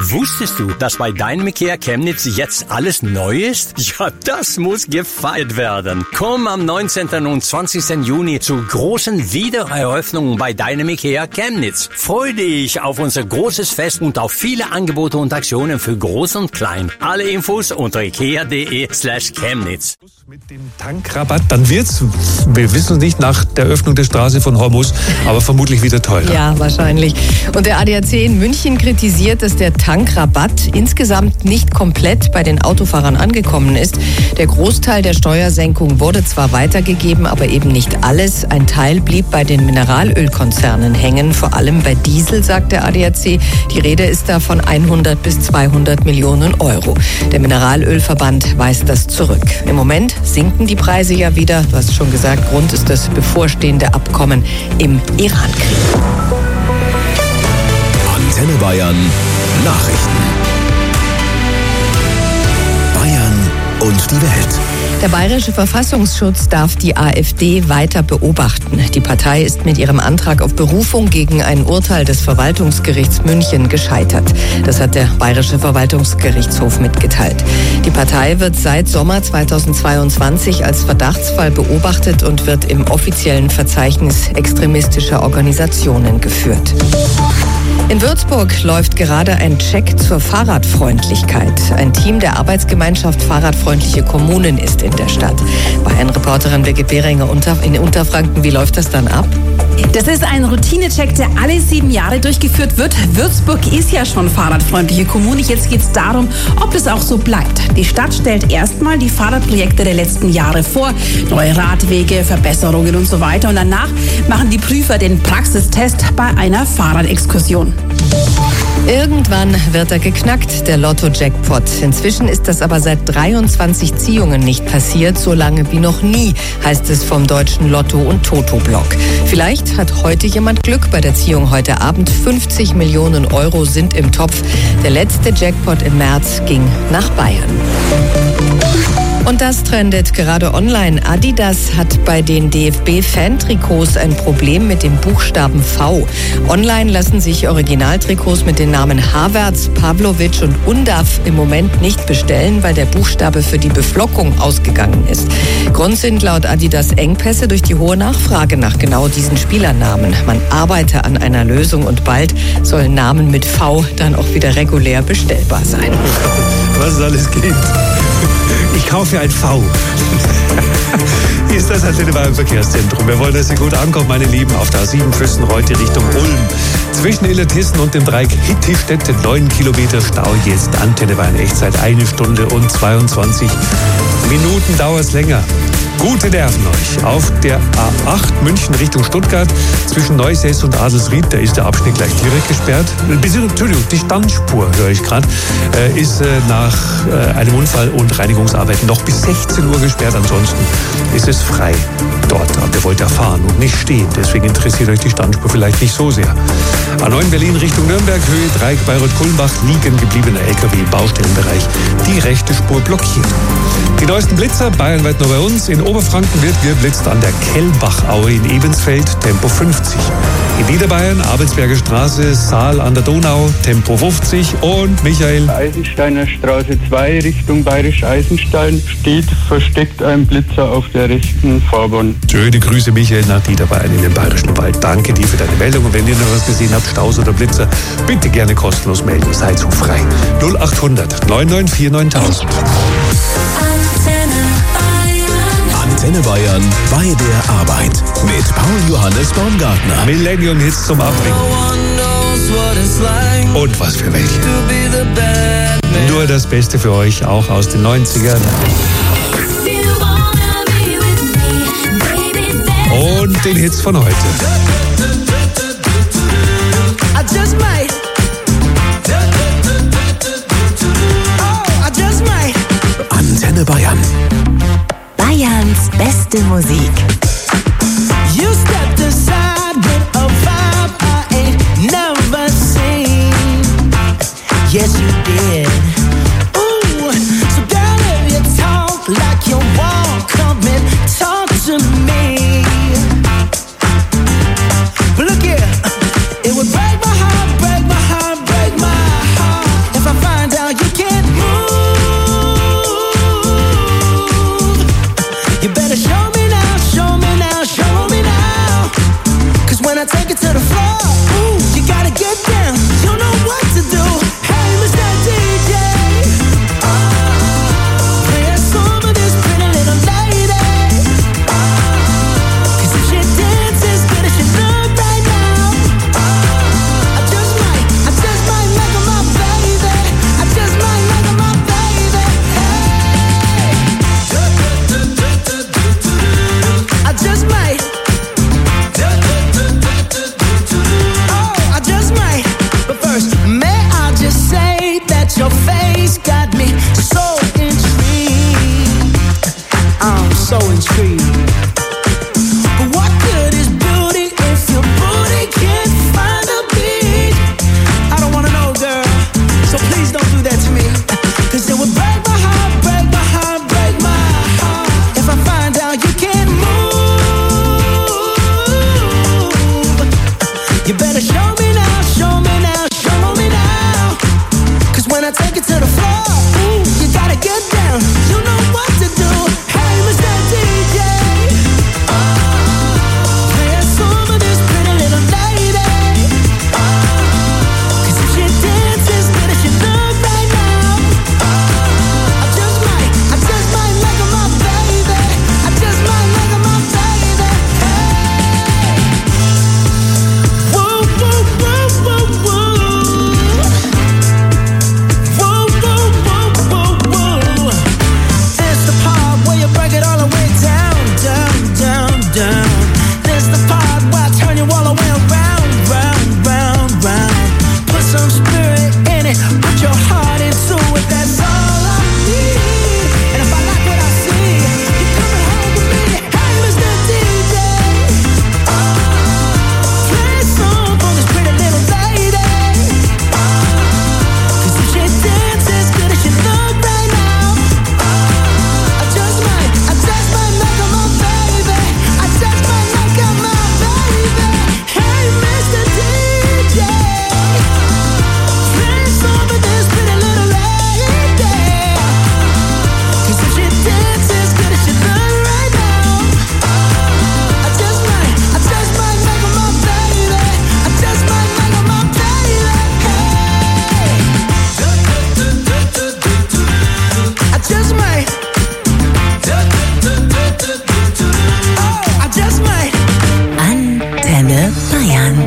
Wusstest du, dass bei deinem IKEA Chemnitz jetzt alles neu ist? Ja, das muss gefeiert werden. Komm am 19. und 20. Juni zu großen Wiedereröffnungen bei deinem IKEA Chemnitz. Freu dich auf unser großes Fest und auf viele Angebote und Aktionen für Groß und Klein. Alle Infos unter ikea.de/Chemnitz. Mit dem Tankrabatt, dann wird's, wir wissen es nicht, nach der Öffnung der Straße von Hormus, aber vermutlich wieder teurer. Ja, wahrscheinlich. Und der ADAC in München kritisiert, dass der Tankrabatt insgesamt nicht komplett bei den Autofahrern angekommen ist. Der Großteil der Steuersenkung wurde zwar weitergegeben, aber eben nicht alles. Ein Teil blieb bei den Mineralölkonzernen hängen, vor allem bei Diesel, sagt der ADAC. Die Rede ist da von 100 bis 200 Millionen Euro. Der Mineralölverband weist das zurück. Im Moment sinken die Preise ja wieder. Du hast schon gesagt, Grund ist das bevorstehende Abkommen im Iran-Krieg. Antenne Bayern Nachrichten. Bayern und die Welt. Der Bayerische Verfassungsschutz darf die AfD weiter beobachten. Die Partei ist mit ihrem Antrag auf Berufung gegen ein Urteil des Verwaltungsgerichts München gescheitert. Das hat der Bayerische Verwaltungsgerichtshof mitgeteilt. Die Partei wird seit Sommer 2022 als Verdachtsfall beobachtet und wird im offiziellen Verzeichnis extremistischer Organisationen geführt. In Würzburg läuft gerade ein Check zur Fahrradfreundlichkeit. Ein Team der Arbeitsgemeinschaft Fahrradfreundliche Kommunen ist in der Stadt. Bayern-Reporterin Birgit Behringer in Unterfranken, wie läuft das dann ab? Das ist ein Routinecheck, der alle 7 Jahre durchgeführt wird. Würzburg ist ja schon fahrradfreundliche Kommune. Jetzt geht es darum, ob das auch so bleibt. Die Stadt stellt erstmal die Fahrradprojekte der letzten Jahre vor. Neue Radwege, Verbesserungen und so weiter. Und danach machen die Prüfer den Praxistest bei einer Fahrradexkursion. Irgendwann wird er geknackt, der Lotto-Jackpot. Inzwischen ist das aber seit 23 Ziehungen nicht passiert, so lange wie noch nie, heißt es vom deutschen Lotto- und Toto-Blog. Vielleicht hat heute jemand Glück bei der Ziehung heute Abend. 50 Millionen Euro sind im Topf. Der letzte Jackpot im März ging nach Bayern. Und das trendet gerade online. Adidas hat bei den DFB-Fan-Trikots ein Problem mit dem Buchstaben V. Online lassen sich Originaltrikots mit den Namen Havertz, Pavlovic und Undav im Moment nicht bestellen, weil der Buchstabe für die Beflockung ausgegangen ist. Grund sind laut Adidas Engpässe durch die hohe Nachfrage nach genau diesen Spielernamen. Man arbeite an einer Lösung und bald sollen Namen mit V dann auch wieder regulär bestellbar sein. Was es alles gibt. Ich kaufe ein V. Hier ist das Antenne Bayern Verkehrszentrum. Wir wollen, dass ihr gut ankommt, meine Lieben, auf der A7 Füssen-Reutte Richtung Ulm. Zwischen Illertissen und dem Dreieck Hitti-Städte 9 Kilometer Stau. Jetzt Antenne Bayern Echtzeit 1 Stunde und 22 Minuten dauert es länger. Gute Nerven euch. Auf der A8 München Richtung Stuttgart zwischen Neusäß und Adelsried, da ist der Abschnitt gleich direkt gesperrt. Entschuldigung, die Standspur, höre ich gerade, ist nach einem Unfall und Reinigungsarbeiten noch bis 16 Uhr gesperrt. Ansonsten ist es frei dort. Und ihr wollt ja fahren und nicht stehen. Deswegen interessiert euch die Standspur vielleicht nicht so sehr. A9 Berlin Richtung Nürnberg, Höhe Dreieck Bayreuth-Kulmbach, liegen gebliebener LKW im Baustellenbereich. Die rechte Spur blockiert. Die neuesten Blitzer bayernweit nur bei uns. In Oberfranken wird geblitzt an der Kellbachaue in Ebensfeld, Tempo 50. In Niederbayern, Abelsberger Straße, Saal an der Donau, Tempo 50. Und Michael. Eisensteiner Straße 2 Richtung Bayerisch Eisenstein steht versteckt ein Blitzer auf der rechten Fahrbahn. Schöne Grüße, Michael, nach Niederbayern in den Bayerischen Wald. Danke dir für deine Meldung. Und wenn ihr noch was gesehen habt, Staus oder Blitzer, bitte gerne kostenlos melden. Seid so frei. 0800 994 9000. Antenne Bayern bei der Arbeit mit Paul Johannes Baumgartner. Millennium-Hits zum Abbringen. Und was für welche. Nur das Beste für euch, auch aus den 90ern. Und den Hits von heute. Antenne Bayern. Bayerns beste Musik. You stepped aside with a vibe I ain't never seen. Yes, you did. Ooh, so girl, if you talk like you walk, come and talk to me. But look here, it would break my heart, break my heart, break my heart if at your face got me so intrigued. I'm so intrigued. But what good is beauty if your booty can't find a beat? I don't wanna know, girl, so please don't do that to me. Cause it would break my heart, break my heart, break my heart if I find out you can't move. You better show me now, show me now, show me now. Cause when I take it to the floor, ooh, you gotta get down. You know what to do. Hey, Mr. DJ, play a song for this pretty little lady. Cause if she dances good as she look right now, I just might make her my baby. I just might make her my baby. Hey, woo, woo, woo, woo, woo. Woo, woo, woo, woo, woo. It's the part where you break it all the way down, down, down, down. It's the part where I turn you all the way around, round, round, round. Put some spirit in it, put your heart into it, that's all I need. And if I like what I see, you're coming home with me. Hey, Mr. DJ, play a song for this pretty little lady. Cause if she dances good as she look right now, I just might make her my baby. I just might make her my baby. Hey, Mr. DJ, play a song for this pretty little lady. Cause if she dances good as she look right now, I just might make her my baby. I just might make her my baby. Hey, I just might. Oh, I just might. Antenne Bayern.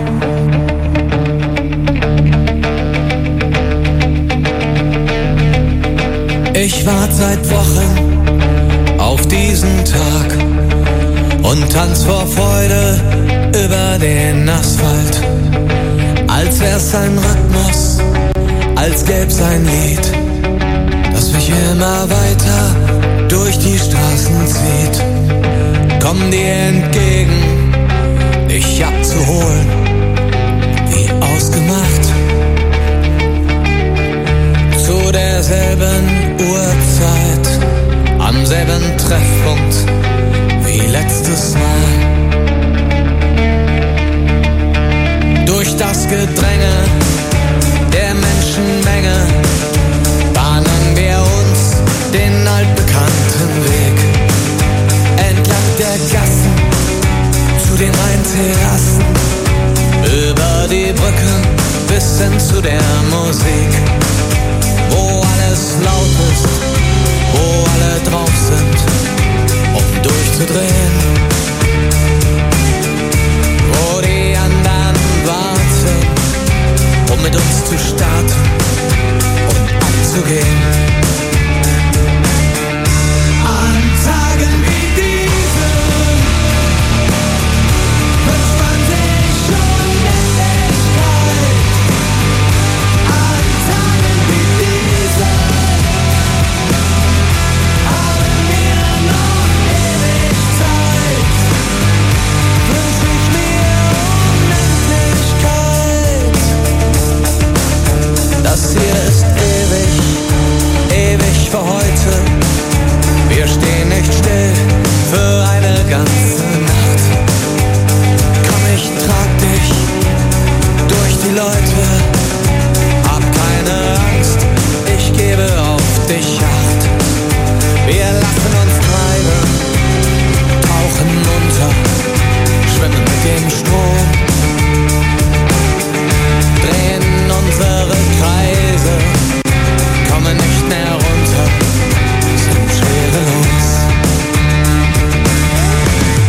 Ich warte seit Wochen auf diesen Tag und tanz vor Freude über den Asphalt. Als wär's ein Rhythmus, als gäb's ein Lied, das mich immer weiter durch die Straßen zieht. Komm dir entgegen, dich abzuholen, wie ausgemacht. Zu derselben Uhrzeit, am selben Treffpunkt wie letztes Mal. Durch das Gedränge der Menschenmenge bahnen wir uns den altbekannten Weg. Entlang der Gassen zu den Rheinterrassen, über die Brücken bis hin zu der Musik. Wo alles laut ist, wo alle drauf sind, um durchzudrehen. Wo die anderen warten, um mit uns zu starten und abzugehen. An Tagen wie diesen wünscht man sich schon Endlichkeit. An Tagen wie diesen haben wir noch ewig Zeit. Wünsch ich mir Unendlichkeit. Das hier ist ewig, ewig für heute. Wir stehen nicht still für eine ganze Nacht. Komm, ich trag dich durch die Leute. Hab keine Angst, ich gebe auf dich Acht. Wir lassen uns treiben, tauchen unter, schwimmen mit dem Strom, drehen unsere Kreise, kommen nicht mehr runter, sind schwerelos.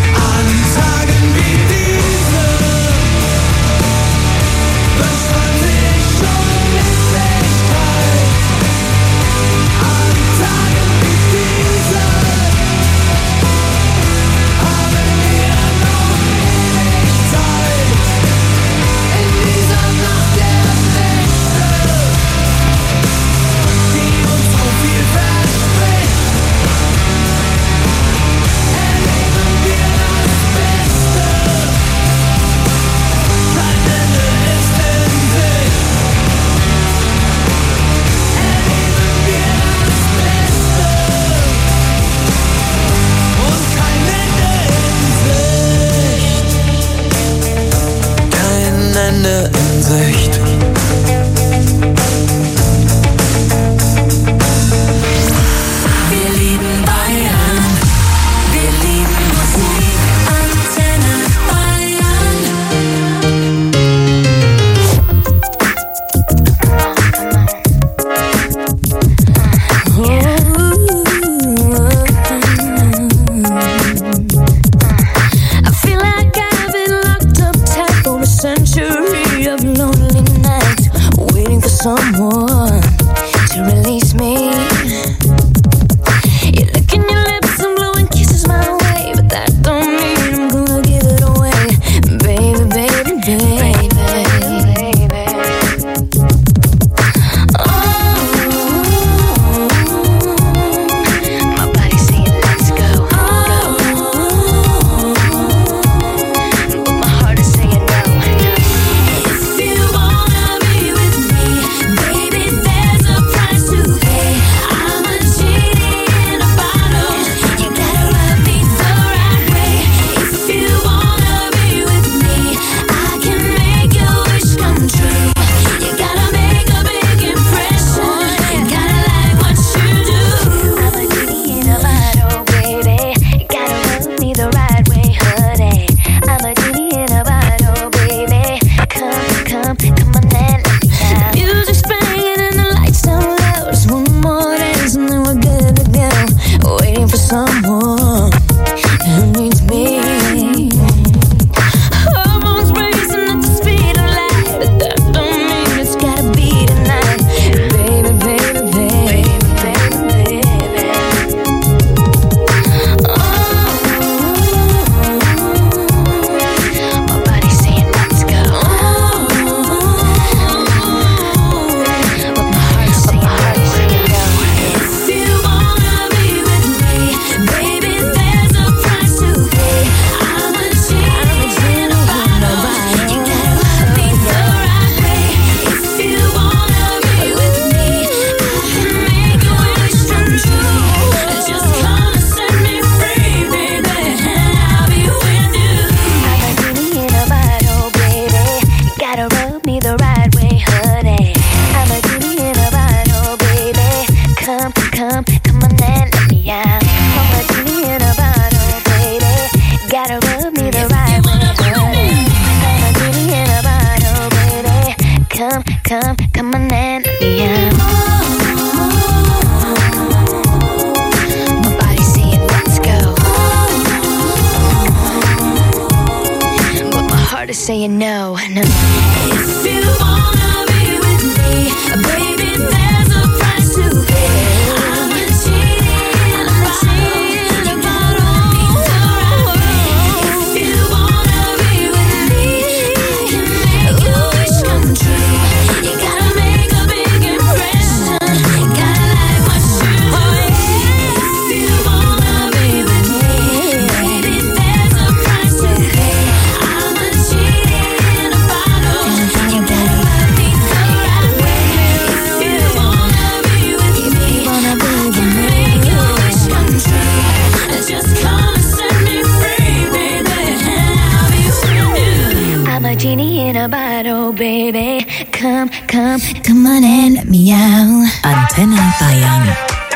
saying no, no. If you wanna be with me, baby, there's a price to pay. I'm a genie in a bottle. You gotta hold me the right way. If you wanna be with me, I can make your wish come true. You gotta make a big impression. Gotta like what you do. If you wanna be with me, baby, there's a price to pay. I'm a genie in a bottle. You gotta love me the right way. If you wanna be with me, I can make your wish come true. Just come and set me free, baby, and I'll be with you. I'm a genie in a bottle, baby. Come, come, come on and let me out. Antenne Bayern.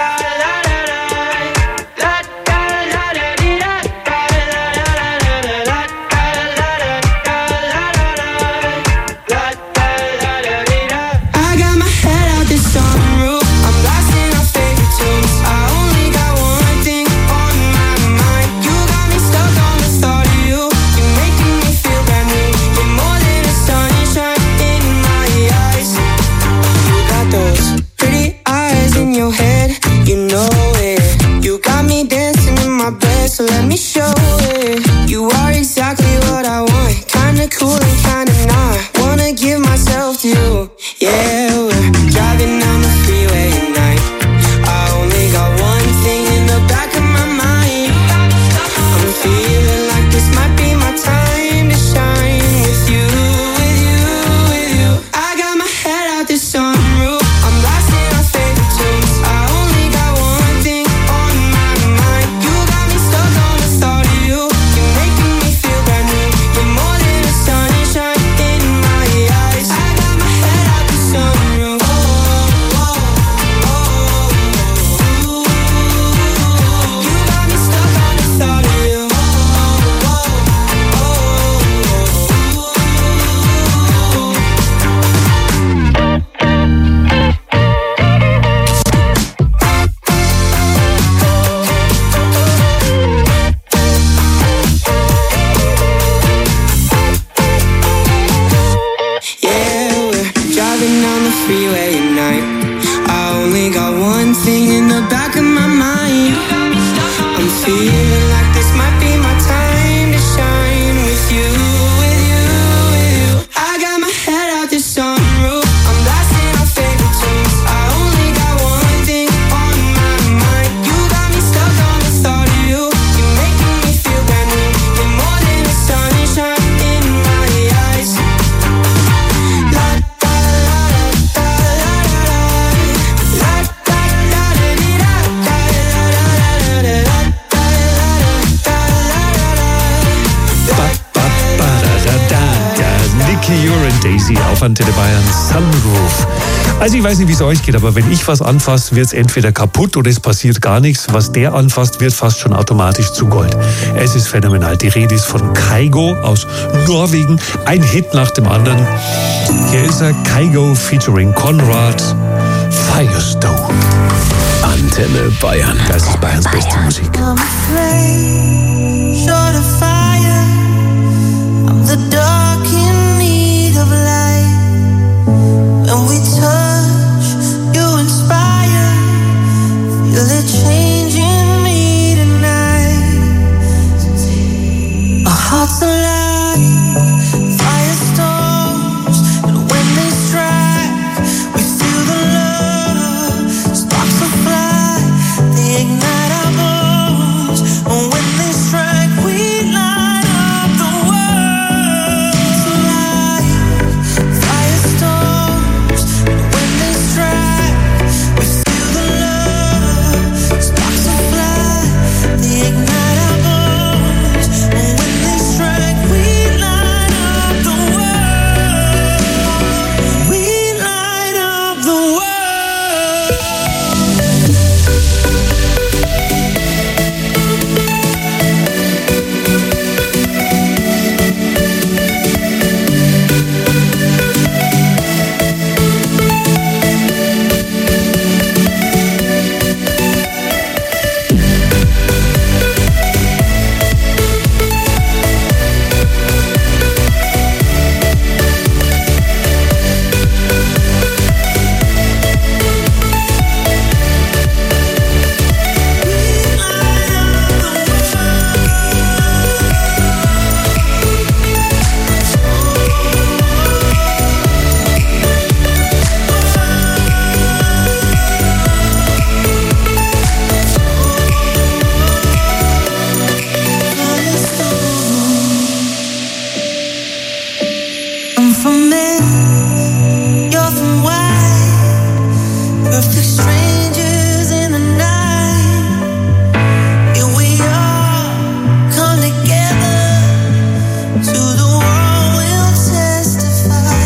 I got my head out the sunroof. I'm blasting our favorite tunes. I only got one thing on my mind. You got me stuck on the thought of you. You're making me feel brand new. You're more than a sunshine in my eyes. You got those pretty eyes in your head. You know it. You got me dancing in my bed, so let me show it. You are exactly what I want. Kinda cool and kinda not. Wanna give myself to you. Yeah, we're driving down the freeway at night. I only got one thing in the back of my mind. I'm feeling like this might be my time to shine with you, with you, with you. I got my head out the sunroof. I'm blasting our favorite tunes. I only got one thing on my mind. You got me stuck on the thought of you. You're making me feel brand new. You're more than a sunshine in my eyes. I got my head out the sunroof. Oh, oh, oh, oh. You got me stuck on the thought of you. Oh, oh, oh, yeah, we're driving down the freeway at night. I only got one thing in the back of my mind. I'm feeling like this might be my time to shine with you, with you, with you. I got my head out the sunroof. I'm blasting our favorite tunes. I only got one thing on my mind. You got me stuck on the thought of you. You're making me feel brand new. You're more than the sunshine in my eyes. La da la da la la la da da da di da da la la la Nicky und Daisy auf Antenne Bayern Sunroof. Also ich weiß nicht, wie es euch geht, aber wenn ich was anfasse, wird es entweder kaputt oder es passiert gar nichts. Was der anfasst, wird fast schon automatisch zu Gold. Es ist phänomenal. Die Rede ist von Kygo aus Norwegen. Ein Hit nach dem anderen. Hier ist er, Kygo featuring Konrad, Firestone. Antenne Bayern. Das ist Bayerns beste Musik. I'm afraid, short of fire. I'm the dark in need of light. When we touch, you inspire. Feel it changing me tonight. Our hearts alive, firestorms, and when they strike, we feel the love. Sparks will fly, they ignite our bones. And when they strike, we light up the world. So perfect strangers in the night. And we all come together. To the world we'll testify.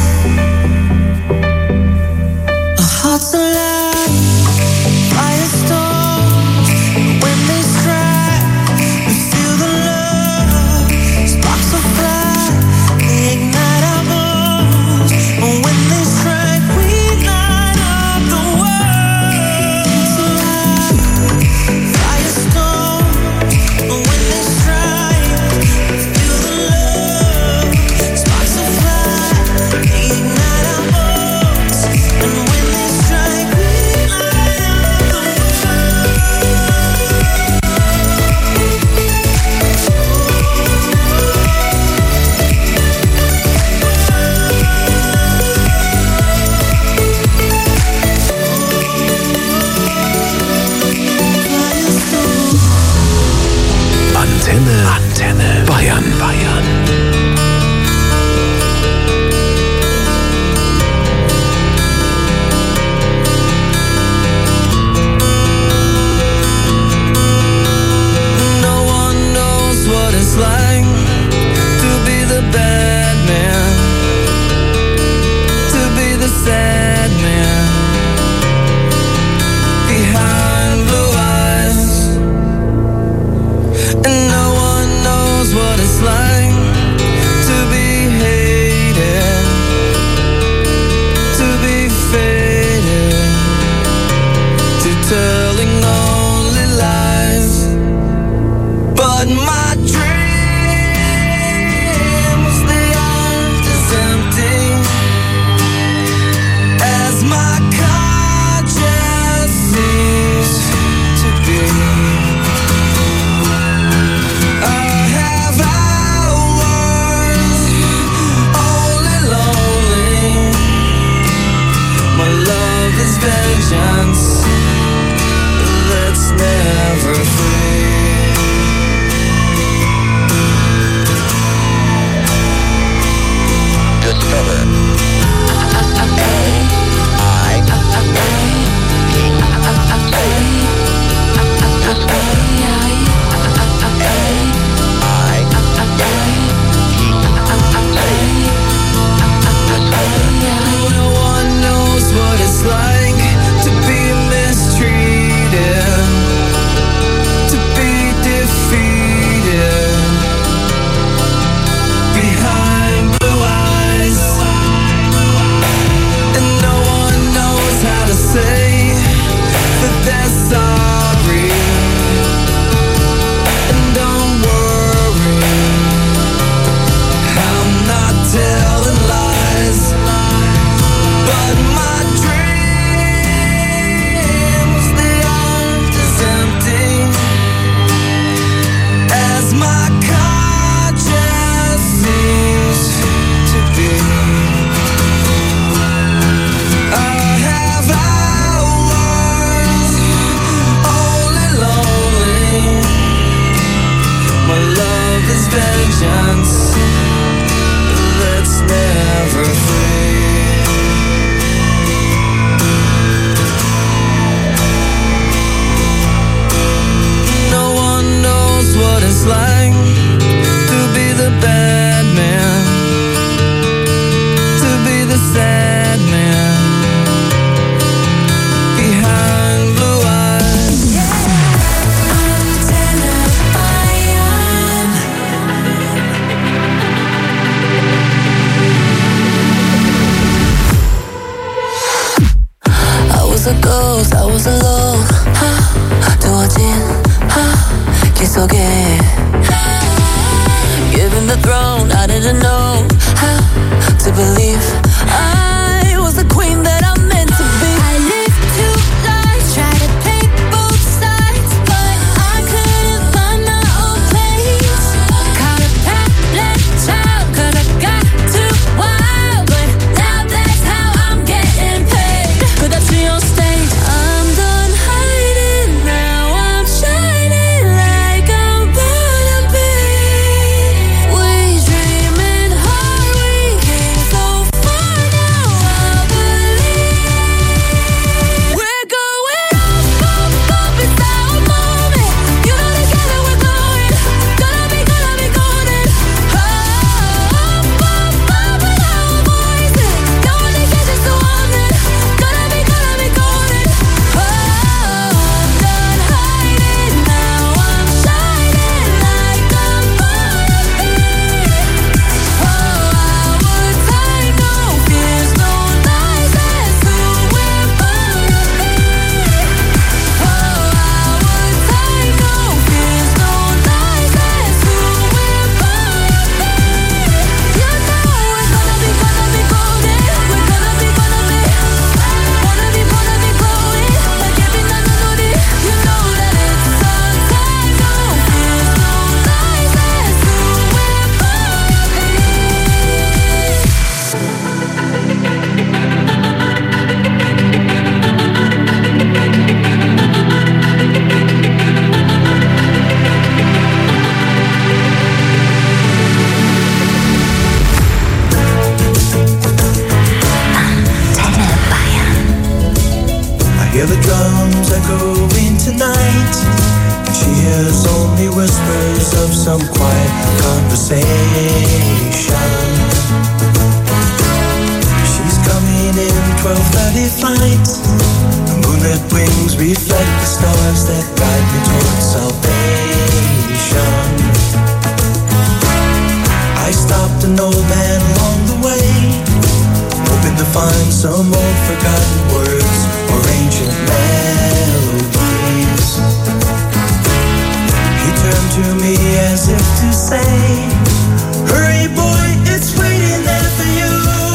Our hearts alive, firestorms. When they strike, we feel the love. Sparks will fly, they ignite our bones. And when they strike, we light up the world. It's alive, firestorms. And when they strike, we feel the love. Sparks will fly, they ignite our bones. And when they strike, we light up the Antenne Bayern. No one knows what it's like to be the bad man, to be the sad man behind blue eyes. And no one knows what it's like to be hated, to be faded, to telling only lies. But my dreams, they aren't as empty as my conscience seems to be. I have hours only lonely. My love is vengeance that's never free. Discover. No one knows what it's like to be mistreated, to be defeated behind blue eyes. And no one knows how to say that they're sorry. And don't worry, I'm not telling lies. But my dreams, they aren't as empty as my conscience seems to be. I have hours only lonely. My love is vengeance that's never free. No one knows what it's like to be the bad man, to be the sad man behind blue eyes. I was a ghost, I was alone. 두어진 길 속에 given the throne, I didn't know how to believe I was the queen that I'm meant to be. I lived two lives, tried to play both sides, but I couldn't find my own place. Caught a path, left child, could've got too wild, but now that's how I'm getting paid. Could I see on stage? I'm done hiding now, I'm shining like I'm born to be. We dreaming hard, we came so far now. comes echoing tonight. She hears only whispers of some quiet conversation. She's coming in 12:30 flight. Moonlit wings reflect the stars that guide me towards salvation. I stopped an old man along the way, hoping to find some old forgotten words or ancient melodies. He turned to me as if to say, hurry boy, it's waiting there for you.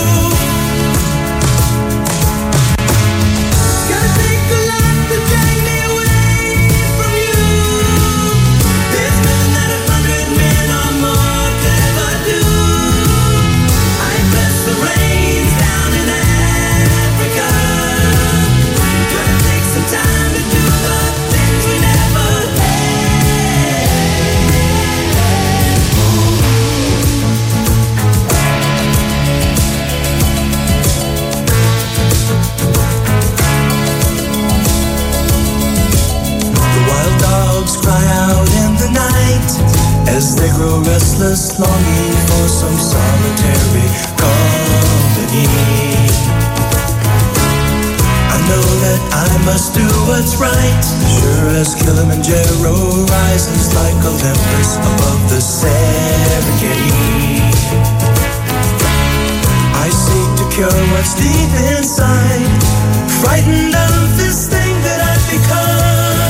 Gotta take a lot to drag me away from you. There's nothing that 100 men or more could ever do. I bless the rains down in Africa. Gotta take some time to do the things we never cry out in the night as they grow restless, longing for some solitary company. I know that I must do what's right, sure as Kilimanjaro rises like Olympus above the Serengeti. I seek to cure what's deep inside, frightened of this thing that I've become.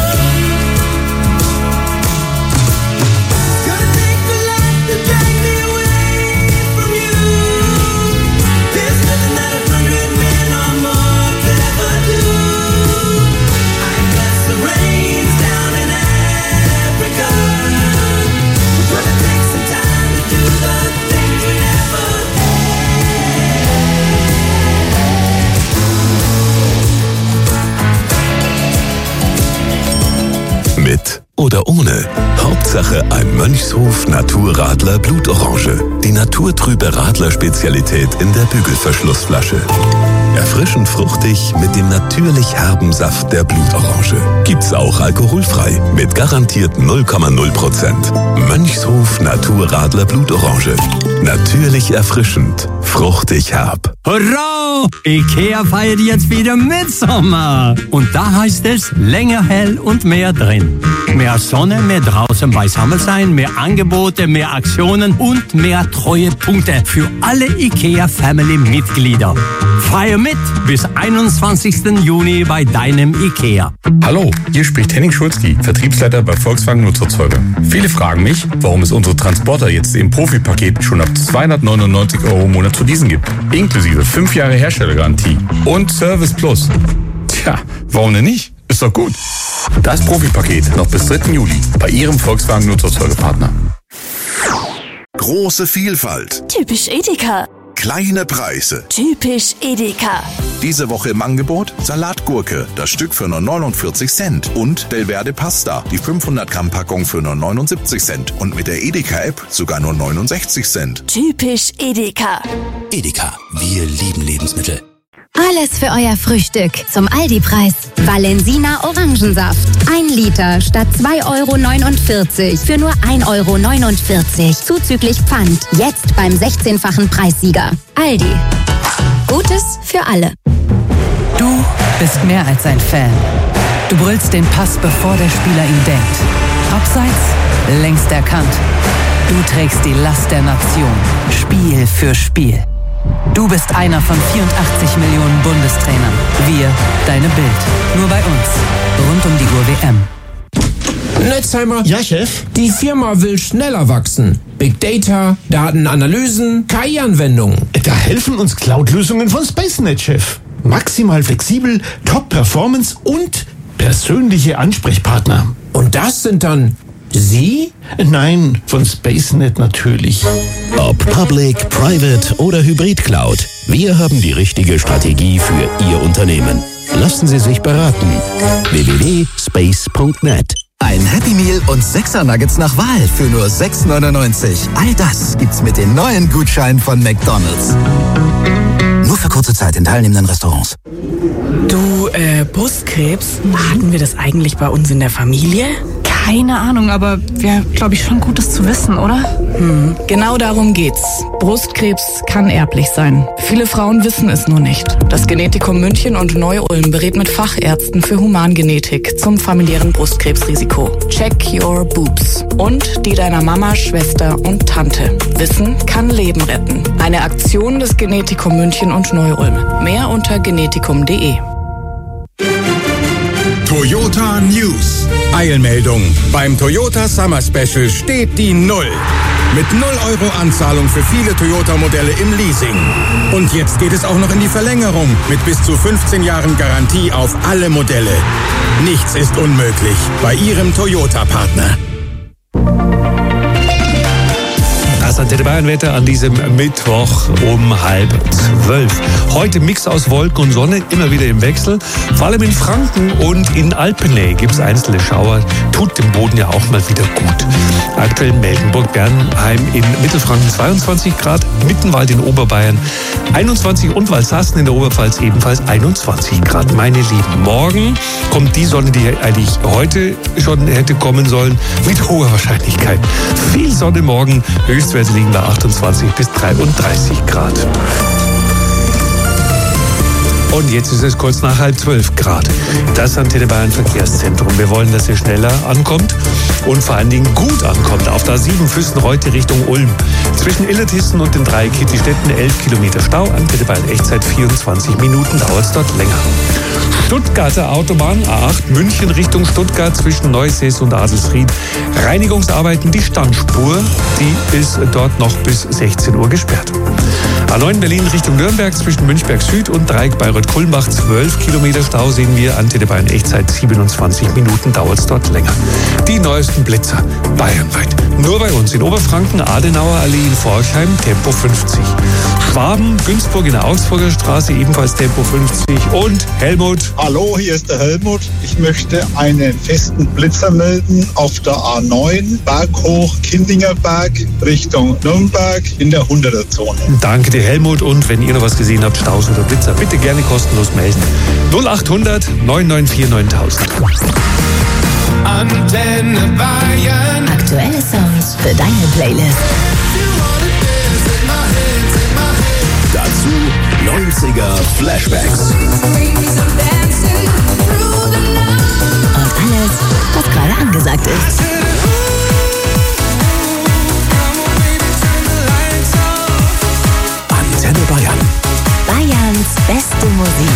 Mit oder ohne. Hauptsache ein Mönchshof Naturradler Blutorange. Die naturtrübe Radler-Spezialität in der Bügelverschlussflasche. Erfrischend fruchtig mit dem natürlich herben Saft der Blutorange. Gibt's auch alkoholfrei mit garantiert 0,0%. Mönchshof Naturradler Blutorange. Natürlich erfrischend, fruchtig herb. Hurra! Ikea feiert jetzt wieder Mitsommer. Und da heißt es, länger hell und mehr drin. Mehr Sonne, mehr draußen beisammen sein, mehr Angebote, mehr Aktionen und mehr Treuepunkte für alle Ikea-Family-Mitglieder. Feier mit bis 21. Juni bei deinem Ikea. Hallo, hier spricht Henning Schulzki, Vertriebsleiter bei Volkswagen Nutzerzeuger. Viele fragen mich, warum es unsere Transporter jetzt im Profipaket schon ab 299 € im Monat zu leasen gibt. Inklusive 5 Jahre Herstellergarantie und Service Plus. Tja, warum denn nicht? Ist doch gut. Das Profipaket noch bis 3. Juli bei Ihrem Volkswagen Nutzerzeugerpartner. Große Vielfalt. Typisch Edeka. Kleine Preise. Typisch Edeka. Diese Woche im Angebot Salatgurke, das Stück für nur 49 Cent. Und Delverde Pasta, die 500 Gramm Packung für nur 79 Cent. Und mit der Edeka-App sogar nur 69 Cent. Typisch Edeka. Edeka, wir lieben Lebensmittel. Alles für euer Frühstück zum Aldi-Preis. Valensina Orangensaft. 1 Liter statt 2,49 € für nur 1,49 € zuzüglich Pfand. Jetzt beim 16-fachen Preissieger. Aldi. Gutes für alle. Du bist mehr als ein Fan. Du brüllst den Pass, bevor der Spieler ihn denkt. Abseits, längst erkannt. Du trägst die Last der Nation. Spiel für Spiel. Du bist einer von 84 Millionen Bundestrainern. Wir, deine Bild. Nur bei uns. Rund um die Uhr WM. Netzheimer. Ja, Chef? Die Firma will schneller wachsen. Big Data, Datenanalysen, KI-Anwendungen. Da helfen uns Cloud-Lösungen von SpaceNet, Chef. Maximal flexibel, Top-Performance und persönliche Ansprechpartner. Und das sind dann Sie? Nein, von SpaceNet natürlich. Ob Public, Private oder Hybrid Cloud, wir haben die richtige Strategie für Ihr Unternehmen. Lassen Sie sich beraten. www.space.net. Ein Happy Meal und 6er Nuggets nach Wahl für nur 6,99 €. All das gibt's mit den neuen Gutscheinen von McDonald's. Nur für kurze Zeit in teilnehmenden Restaurants. Du, Brustkrebs, hatten wir das eigentlich bei uns in der Familie? Keine Ahnung, aber wäre, glaube ich, schon gut, das zu wissen, oder? Genau darum geht's. Brustkrebs kann erblich sein. Viele Frauen wissen es nur nicht. Das Genetikum München und Neu-Ulm berät mit Fachärzten für Humangenetik zum familiären Brustkrebsrisiko. Check your boobs. Und die deiner Mama, Schwester und Tante. Wissen kann Leben retten. Eine Aktion des Genetikum München und Neu-Ulm. Mehr unter genetikum.de. Toyota News. Eilmeldung. Beim Toyota Summer Special steht die 0. Mit 0 Euro Anzahlung für viele Toyota-Modelle im Leasing. Und jetzt geht es auch noch in die Verlängerung mit bis zu 15 Jahren Garantie auf alle Modelle. Nichts ist unmöglich bei Ihrem Toyota-Partner. Das Antenne Bayern Wetter an diesem Mittwoch um 11:30. Heute Mix aus Wolken und Sonne, immer wieder im Wechsel. Vor allem in Franken und in Alpennähe gibt es einzelne Schauer. Tut dem Boden ja auch mal wieder gut. Aktuell Melkenburg-Bernheim in Mittelfranken 22 Grad, Mittenwald in Oberbayern 21 und Walsassen in der Oberpfalz ebenfalls 21 Grad. Meine Lieben, morgen kommt die Sonne, die eigentlich heute schon hätte kommen sollen, mit hoher Wahrscheinlichkeit. Viel Sonne morgen, Höchstwerte liegen bei 28 bis 33 Grad. Und jetzt ist es kurz nach 11:30 Grad. Das Antenne Bayern Verkehrszentrum. Wir wollen, dass ihr schneller ankommt und vor allen Dingen gut ankommt. Auf der A7 Füssen-Reutte Richtung Ulm. Zwischen Illertissen und den 3 Kittistädten 11 Kilometer Stau. Antenne Bayern Echtzeit 24 Minuten, dauert es dort länger. Stuttgarter Autobahn A8 München Richtung Stuttgart zwischen Neusees und Adelsried. Reinigungsarbeiten, die Standspur, die ist dort noch bis 16 Uhr gesperrt. A9 Berlin Richtung Nürnberg zwischen Münchberg Süd und Dreieck Bayreuth-Kulmbach 12 Kilometer Stau sehen wir. Antenne Bayern Echtzeit 27 Minuten, dauert es dort länger. Die neuesten Blitzer bayernweit. Nur bei uns in Oberfranken, Adenauer Allee in Forchheim, Tempo 50. Schwaben, Günzburg in der Augsburger Straße, ebenfalls Tempo 50. Und Helmut. Hallo, hier ist der Helmut. Ich möchte einen festen Blitzer melden auf der A9, Berghoch, Kindingerberg, Richtung Nürnberg in der 100er-Zone. Danke dir, Helmut. Und wenn ihr noch was gesehen habt, Staus oder Blitzer, bitte gerne kostenlos melden. 0800 994 9000. Antenne Bayern. Aktuelle Songs für deine Playlist. Dazu 90er Flashbacks. Und alles, was gerade angesagt ist. Antenne Bayern. Bayerns beste Musik.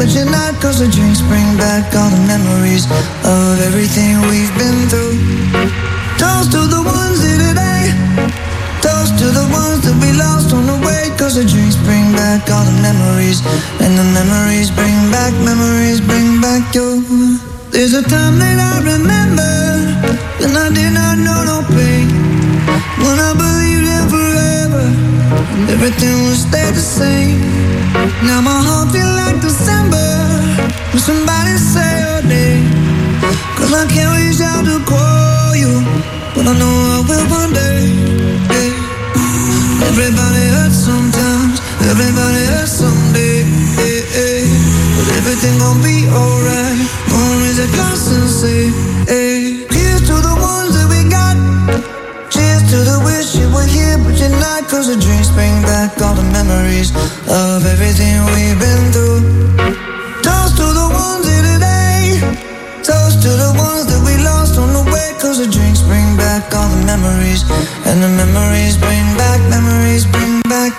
but you're not. Cause the drinks bring back all the memories of everything we've been through. Toast to the ones here today. Toast to the ones that we lost on the way. Cause the drinks bring back all the memories, and the memories bring back you. There's a time that I remember when I did not know no pain, when I believed in forever, everything would stay the same. Now my heart feel like December when somebody say your name. Cause I can't reach out to call you, but I know I will one day. Yeah. Everybody hurts sometimes, everybody hurts someday. Yeah, yeah. But everything gon' be alright. Gonna raise a glass and say, hey. Here's to the ones that we got. Cheers to the wish you were here, but you're not. Cause the drinks bring back all the memories of everything we've been through. Toast to the ones here today. Toast to the ones that we lost on the way. Cause the drinks bring back all the memories, and the memories bring back you. Memories bring back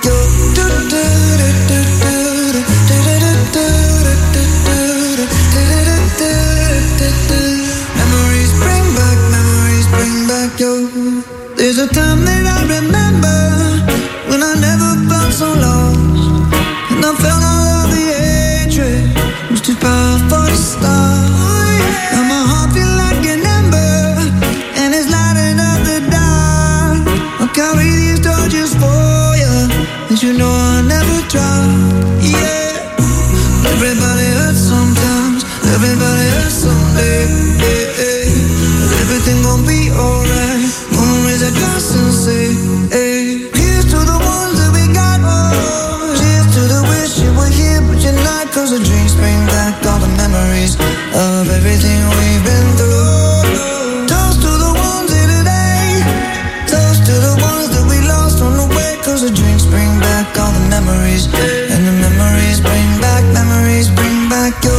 you. There's a time that I remember when I never felt so lost, and I felt all of the hatred was too powerful to stop. Now my heart feel like an ember, and it's lighting up the dark. I'll carry these torches for you, and you know I'll never drop. Yeah. Everybody hurts sometimes, everybody hurts someday. Yeah, yeah. But everything gon' be alright. Gonna raise a glass and say, hey. Here's to the ones that we got. Oh. Cheers to the wish you were here, but you're not. Cause the drinks bring back all the memories of everything we've been through. Toast to the ones here today. Toast to the ones that we lost on the way. Cause the drinks bring back all the memories, and the memories bring back you.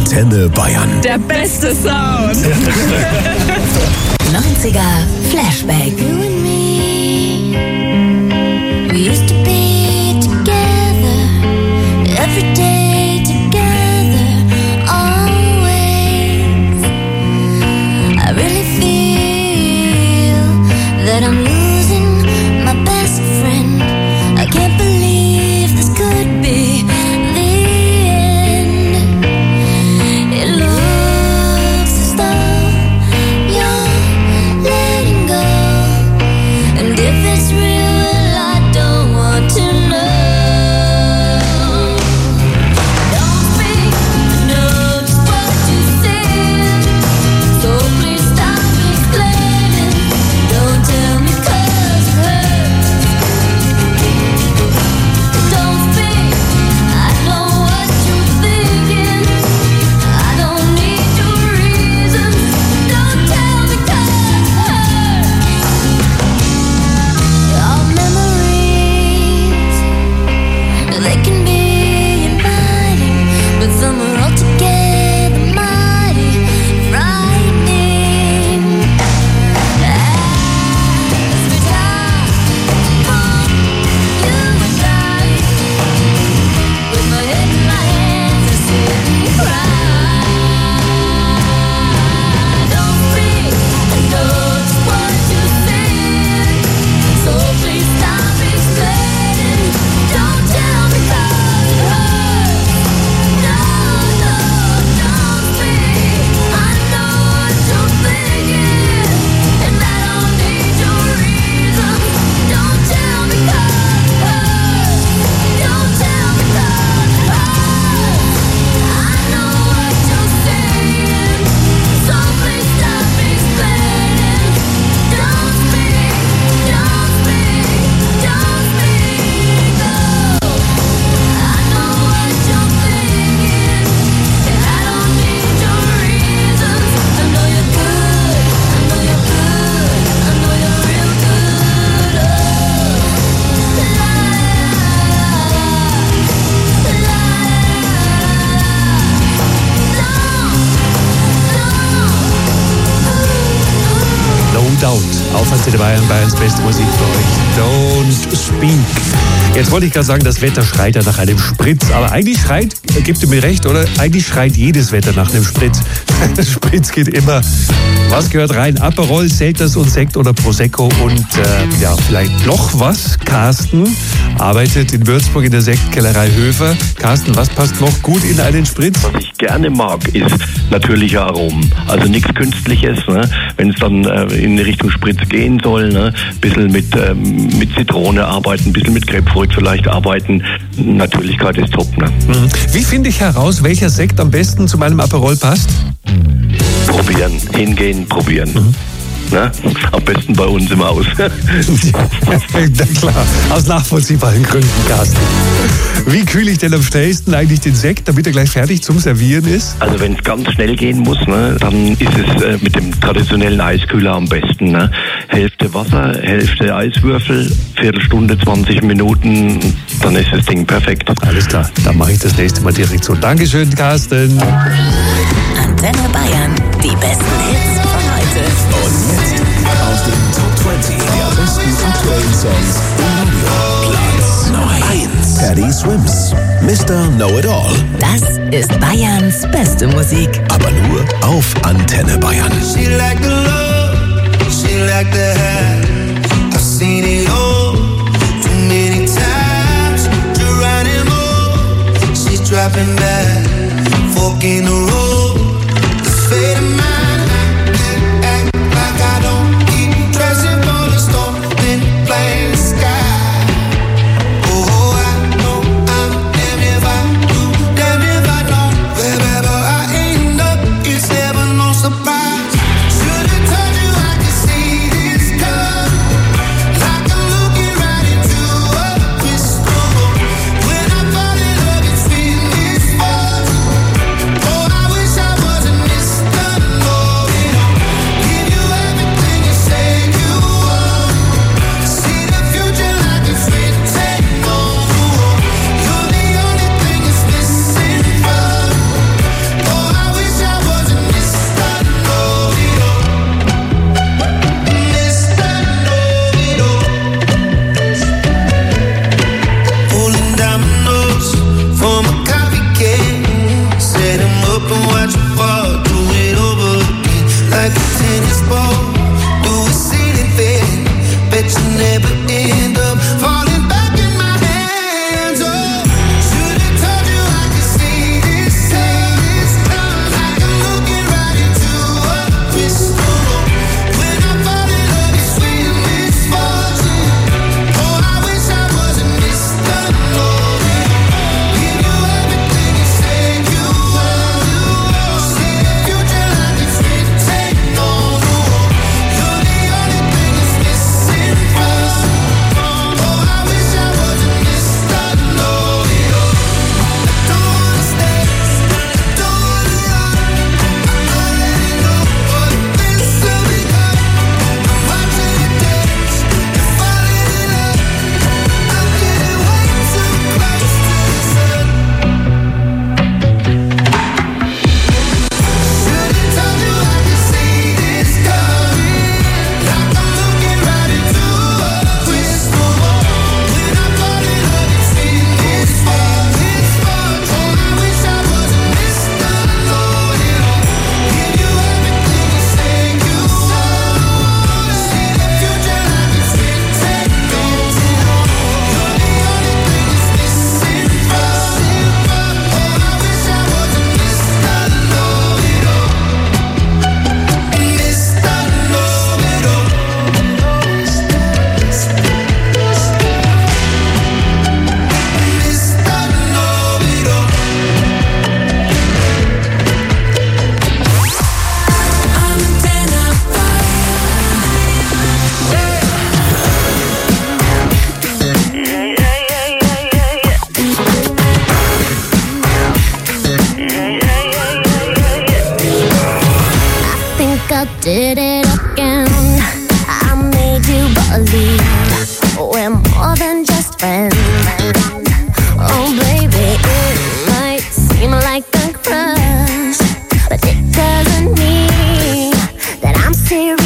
Antenne Bayern. Der beste Sound. 90er Flashback. You and me, we used to be together, every day together, always. I really feel that I'm losing my best friend. I can't believe this could be the end. It looks as though you're letting go, and if it's real, well, I don't want to know. Don't speak, I know just what you said, so please stop explaining. Don't tell me 'cause it hurts. Don't speak, I know what you're thinking. I don't need your reasons. Don't tell me 'cause it hurts. Our memories, they can be inviting, but some are altogether mighty frightening. As we die for you and I, with my head in my hands, I sit and cry. Don't speak, I know just what you said, so please stop explaining. Don't tell me 'cause it hurts. No, no, don't speak. I know what you're thinking, and I don't need your reasons. Don't tell me 'cause it hurts. Don't tell me 'cause it hurts. I know what you're saying, so please stop explaining. Don't speak, don't speak, don't speak. No, I know what you're thinking, and I don't need your reasons. I know you're good, I know you're good, I know you're real good. Oh, No Doubt. Auf Antenne Bayern, Bayerns beste Musik für euch. Don't Speak. Jetzt wollte ich gerade sagen, das Wetter schreit ja nach einem Spritz. Aber eigentlich schreit, gebt ihr mir recht, oder? Eigentlich schreit jedes Wetter nach einem Spritz. Spritz geht immer. Was gehört rein? Aperol, Selters und Sekt oder Prosecco und ja, vielleicht noch was. Carsten arbeitet in Würzburg in der Sektkellerei Höfer. Carsten, was passt noch gut in einen Spritz? Was ich gerne mag, ist natürliche Aromen. Also nichts Künstliches. Ne? Wenn es dann in Richtung Spritz gehen soll, ne? Ein bisschen mit Zitrone arbeiten, ein bisschen mit Grapefruit vielleicht arbeiten. Natürlichkeit ist top. Ne? Wie finde ich heraus, welcher Sekt am besten zu meinem Aperol passt? Probieren, hingehen, probieren. Ne? Am besten bei uns im Haus. Na klar, aus nachvollziehbaren Gründen, Carsten. Wie kühle ich denn am schnellsten eigentlich den Sekt, damit er gleich fertig zum Servieren ist? Also wenn es ganz schnell gehen muss, ne, dann ist es mit dem traditionellen Eiskühler am besten. Ne? Hälfte Wasser, Hälfte Eiswürfel, Viertelstunde, 20 Minuten, dann ist das Ding perfekt. Alles klar, dann mache ich das nächste Mal direkt so. Dankeschön, Carsten. Antenne Bayern, die besten Hits von heute. Und jetzt aus den Top 20 der besten aktuellen Songs im Radio. Platz 1. Paddy Swims, Mr. Know-It-All. Das ist Bayerns beste Musik. Aber nur auf Antenne Bayern. She like the love, she like the high. I've seen it all too many times. Geronimo, she's dropping back, fork in the road. The fate of mine. Act like I don't keep dressing for the storm, then playing the sky. Oh, I know I'm damned if I do, damned if I don't. Wherever I end up, it's never no surprise. Should've told you I could see this coming, like I'm looking right into a crystal ball. When I fall in love, it's been this far. Oh, I wish I wasn't Mr. I did it again. I made you believe we're more than just friends. Oh baby, it might seem like a crush, but it doesn't mean that I'm serious.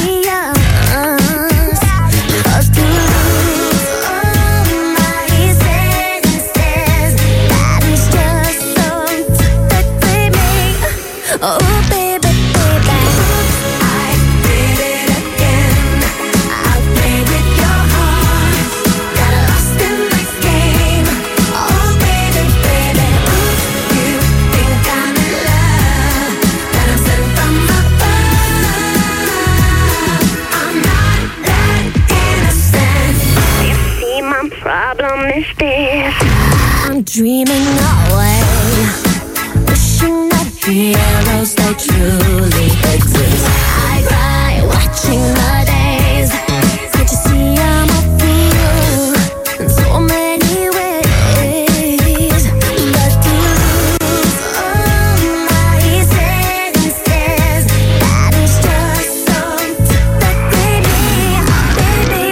'Cause to lose all my senses, that is just so typically me. Oh baby, baby, I did it again. I played with your heart, got lost in this game. Oh baby, baby, you think I'm in love, that I'm sent from above. I'm not that innocent. You see, my problem is this: I'm dreaming away, wishing that heroes they truly exist. I cry watching the days. Can't you see I'm a fool in so many ways? But to lose all my senses, that is just so typically me, baby.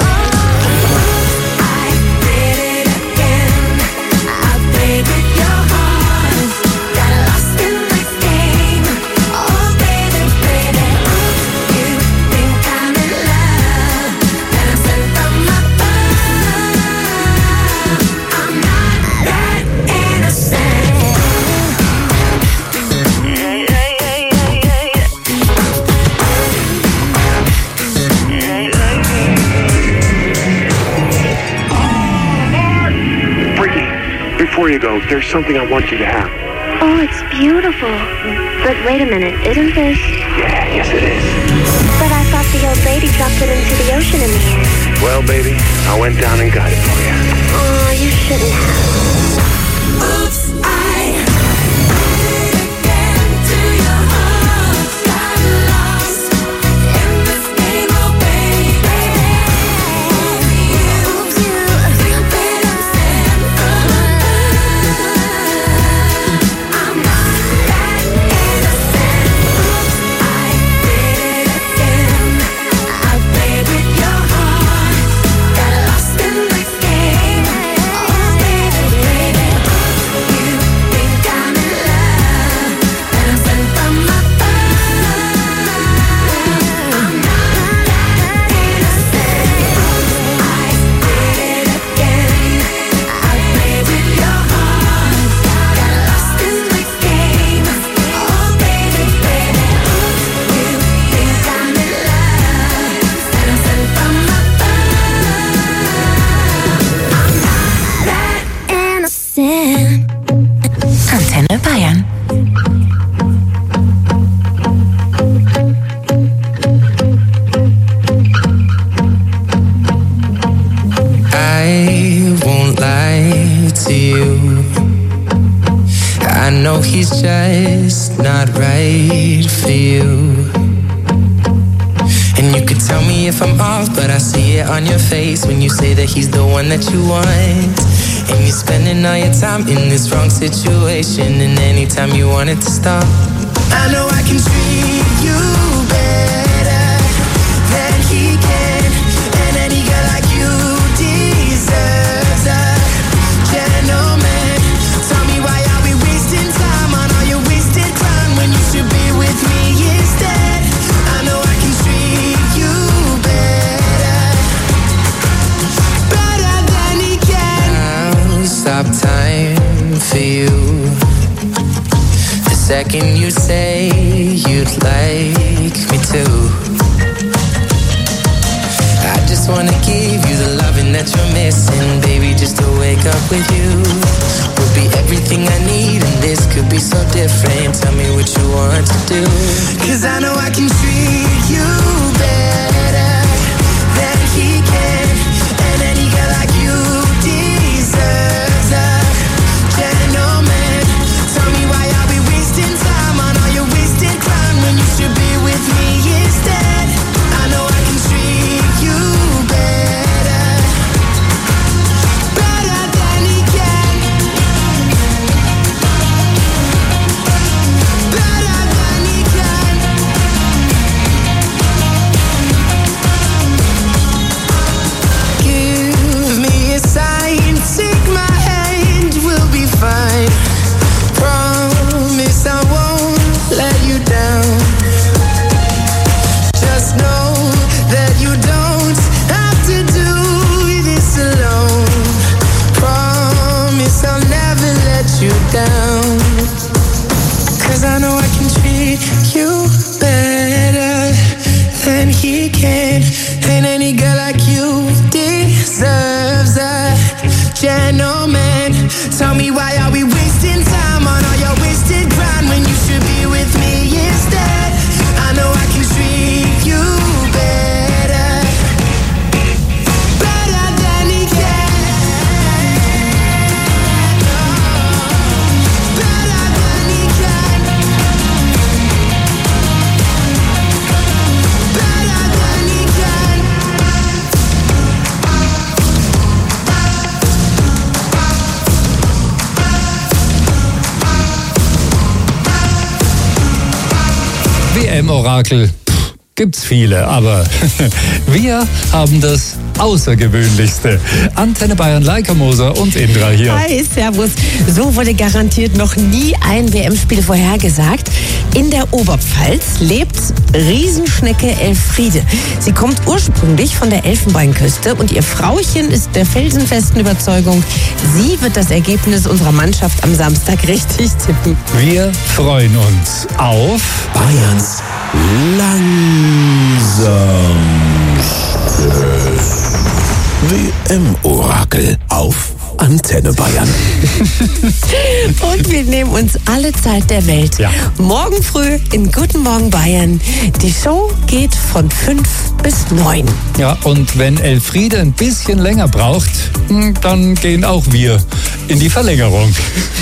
Oh, I did it again. I played with your heart, got lost in this game. Oh baby, baby, you think I'm in love, that I'm sent from above. I'm not that innocent. Brittany, before you go, there's something I want you to have. Oh, it's beautiful. But wait a minute, isn't this? Yeah, yes it is. But I thought the old lady dropped it into the ocean in the end. Well, baby, I went down and got it for you. Oh, you shouldn't have. Oops, I did it again to your heart. Got lost in this game, oh baby. Oops, you think that I'm sent from above. I'm not that innocent. Oops, I did it again. I played with your heart, got lost in this game. Oh baby, baby, you think I'm in love, that I'm sent from above. I'm not that innocent. I did it again. I played with your heart, got lost in this game. Oh baby, baby, you think I'm in love, that I'm sent from above. I'm not that innocent. Antenne Bayern. I won't lie to you. I know he's just not right for you. And you could tell me if I'm off, but I see it on your face when you say that he's the one that you want. And you're spending all your time in this wrong situation, and anytime you want it to stop, I know I can treat you better than he can. And any girl like you deserves a gentleman. Tell me why are we wasting time on all your wasted time when you should be with me instead. I know I can treat you better, better than he can. I'll stop time for you the second you say you'd like me to. I just wanna give you the loving that you're missing, baby, just to wake up with you would be everything I need, and this could be so different. Tell me what you want to do, 'cause I know I can treat you better than he can. And any girl like you deserves a gentleman. Tell me why are we wasting time on all your wasted time when you should be with me instead. I know I can treat you better, better than he can, better than he can. 'cause I know I can treat you better than he can. And any girl like you deserves a gentleman. Tell me, why are we wasting time on all your wasted grind when you should be with me instead? I know I can treat you better, better than he can, better than he can, better than he can. WM-Orakel. Gibt's viele, aber wir haben das Außergewöhnlichste. Antenne Bayern, Leica Moser und Indra hier. Hi, servus. So wurde garantiert noch nie ein WM-Spiel vorhergesagt. In der Oberpfalz lebt Riesenschnecke Elfriede. Sie kommt ursprünglich von der Elfenbeinküste und ihr Frauchen ist der felsenfesten Überzeugung, sie wird das Ergebnis unserer Mannschaft am Samstag richtig tippen. Wir freuen uns auf Bayerns langsamstes WM-Orakel auf Antenne Bayern. Und wir nehmen uns alle Zeit der Welt. Ja. Morgen früh in Guten Morgen Bayern. Die Show geht von 5 bis 9. Ja, und wenn Elfriede ein bisschen länger braucht, dann gehen auch wir in die Verlängerung.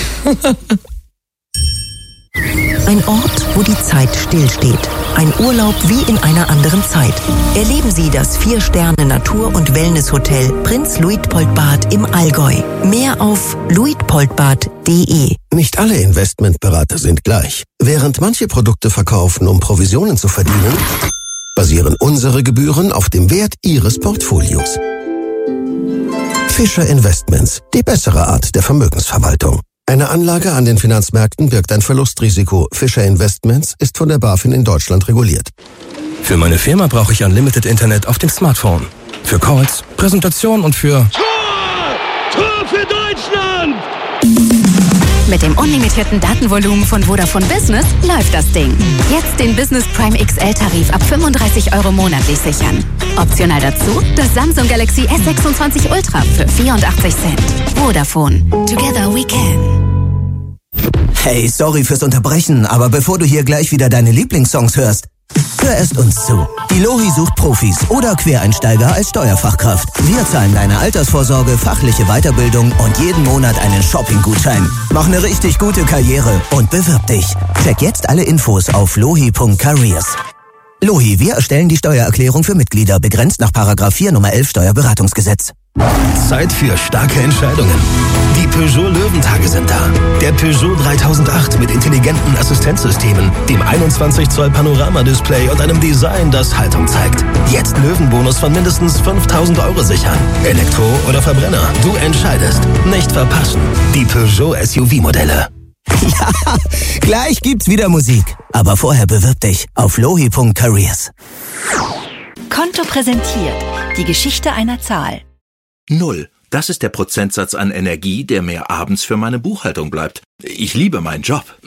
Ein Ort, wo die Zeit stillsteht. Ein Urlaub wie in einer anderen Zeit. Erleben Sie das 4-Sterne-Natur- und Wellness-Hotel Prinz Luitpoldbad im Allgäu. Mehr auf luitpoldbad.de. Nicht alle Investmentberater sind gleich. Während manche Produkte verkaufen, um Provisionen zu verdienen, basieren unsere Gebühren auf dem Wert Ihres Portfolios. Fischer Investments, die bessere Art der Vermögensverwaltung. Eine Anlage an den Finanzmärkten birgt ein Verlustrisiko. Fischer Investments ist von der BaFin in Deutschland reguliert. Für meine Firma brauche ich Unlimited Internet auf dem Smartphone. Für Calls, Präsentation und für... Tor für Deutschland! Mit dem unlimitierten Datenvolumen von Vodafone Business läuft das Ding. Jetzt den Business Prime XL-Tarif ab 35 € monatlich sichern. Optional dazu das Samsung Galaxy S26 Ultra für 84 Cent. Vodafone. Together we can. Hey, sorry fürs Unterbrechen, aber bevor du hier gleich wieder deine Lieblingssongs hörst, hör erst uns zu. Die Lohi sucht Profis oder Quereinsteiger als Steuerfachkraft. Wir zahlen deine Altersvorsorge, fachliche Weiterbildung und jeden Monat einen Shopping-Gutschein. Mach eine richtig gute Karriere und bewirb dich. Check jetzt alle Infos auf lohi.careers. Lohi, wir erstellen die Steuererklärung für Mitglieder, begrenzt nach § 4 Nummer 11 Steuerberatungsgesetz. Zeit für starke Entscheidungen. Die Peugeot Löwentage sind da. Der Peugeot 3008 mit intelligenten Assistenzsystemen, dem 21 Zoll Panoramadisplay und einem Design, das Haltung zeigt. Jetzt Löwenbonus von mindestens 5.000 € sichern. Elektro oder Verbrenner, du entscheidest. Nicht verpassen. Die Peugeot SUV-Modelle. Ja, gleich gibt's wieder Musik. Aber vorher bewirb dich auf lohi.careers. Konto präsentiert. Die Geschichte einer Zahl. 0. Das ist der Prozentsatz an Energie, der mir abends für meine Buchhaltung bleibt. Ich liebe meinen Job,